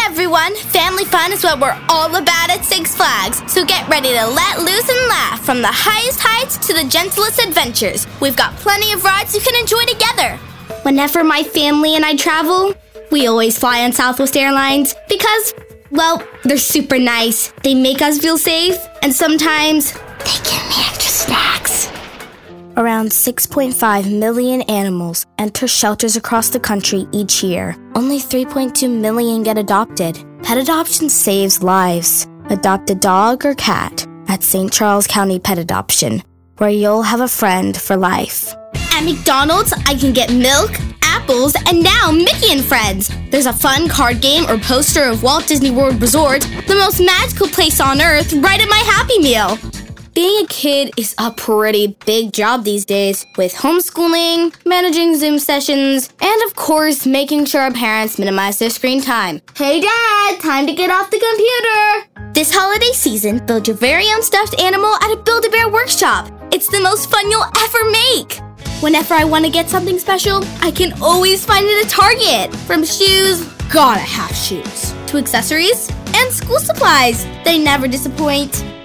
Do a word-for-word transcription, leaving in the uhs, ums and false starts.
everyone! Family fun is what we're all about at Six Flags. So get ready to let loose and laugh from the highest heights to the gentlest adventures. We've got plenty of rides you can enjoy together. Whenever my family and I travel, we always fly on Southwest Airlines because, well, they're super nice. They make us feel safe, and sometimes they give me extra snacks. Around six point five million animals enter shelters across the country each year. Only three point two million get adopted. Pet adoption saves lives. Adopt a dog or cat at Saint Charles County Pet Adoption, where you'll have a friend for life. At McDonald's, I can get milk, apples, and now Mickey and Friends. There's a fun card game or poster of Walt Disney World Resort, the most magical place on earth, right at my Happy Meal. Being a kid is a pretty big job these days, with homeschooling, managing Zoom sessions, and of course, making sure our parents minimize their screen time. Hey Dad, time to get off the computer! This holiday season, build your very own stuffed animal at a Build-A-Bear workshop. It's the most fun you'll ever make! Whenever I want to get something special, I can always find it at Target. From shoes, gotta have shoes, to accessories, and school supplies. They never disappoint.